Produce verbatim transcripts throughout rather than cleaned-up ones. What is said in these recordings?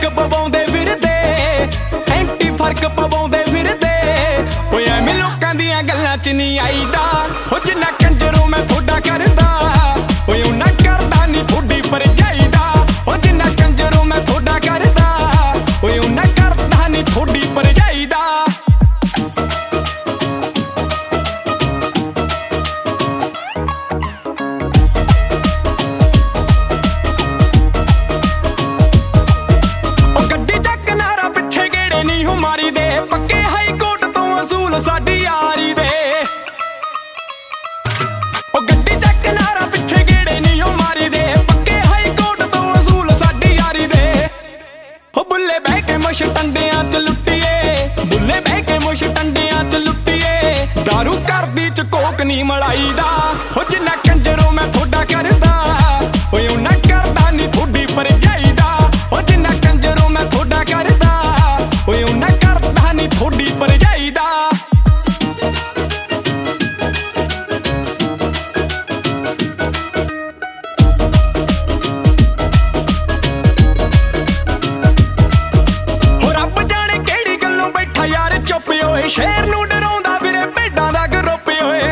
फर्क पवाउंदे फिरदे एंटी फर्क पवाउंदे फिरदे ओए एवें लोकां दियां गल्लां च नहीं आईदा हो जिन्ना कंजरों मैं थोड़ा करदा ओए उन्ना करदा नहीं थोड़ी पर जाईदा हो जिन्ना कंजरों मैं थोड़ा करदा ओए उन्ना करदा नहीं थोड़ी पर जाईदा मारी दे पक्के हाई कोर्ट तो असूल साडी यारी दे ओ गड्डी चक नारा पिछे गेड़े नहीं हो मारी दे पक्के हाई कोर्ट तो असूल साडी यारी दे ओ बुल्ले बह के मुश टंडियां च लुट्टिए बुल्ले बह के मुश टंडियां च लुट्टिए दारू करदी च कोक नहीं मलाईदा ओ जिन्ना कंजरों मैं थोड़ा करदा ओए उन्ना करदा नहीं थोड़ी पर जाईदा ओ जिन्ना कंजरों मैं थोड़ा करदा ओए उन्ना करदा नहीं थोड़ी पर जाईदा हो रब जाने केड़ी गल्लों बैठा यार चुप होए शेर नूं डराउंदा फिरे भेडां दा ग्रुप होए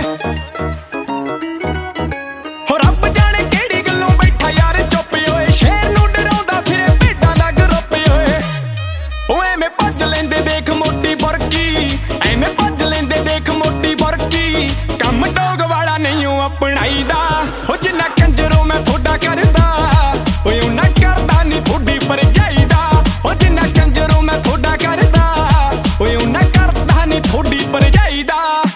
हो रब जाने केड़ी गल्लों बैठा यार चुप होए शेर नूं डराउंदा फिरे भेडां दा ग्रुप होए ओ एवें भज लेंदे देख मोटी बुरकी एवें भज लेंदे देख मोटी बुरकी कम डोग वाला नहीं हूं अपनाईदा हो जिन्ना कंजरों मैं थोड़ा करदा ओए उन्ना करदा नहीं थोड़ी पर जाईदा हो जिन्ना कंजरों मैं थोड़ा करदा ओए उन्ना करदा नहीं थोड़ी पर जाईदा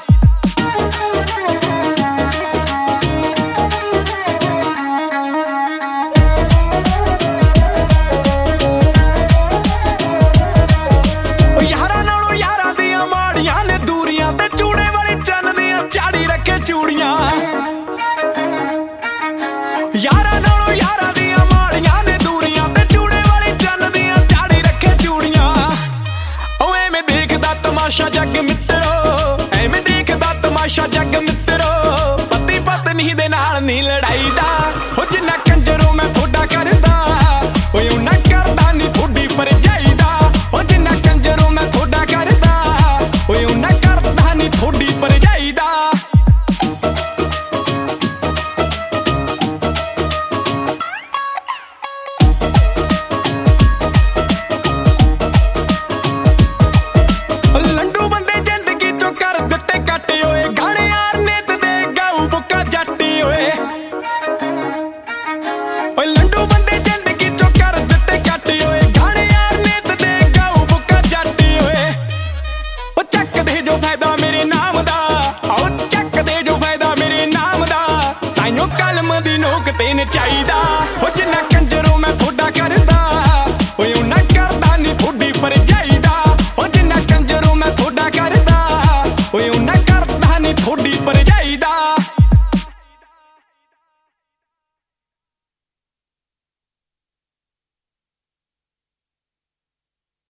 ने दूरियां ते चूड़े वाली चन दियां चाड़ी रखे चूड़ियां यारा नालों यारा दियां माड़ियां ने दूरियां ते चूड़े वाली चन दियां चाड़ी रखे चूड़ियां ओ एवें देखदा तमाशा जग मित्रो एवें देखदा तमाशा जग मित्रो पति पत्नी दे नाल नहीं लड़ाईदा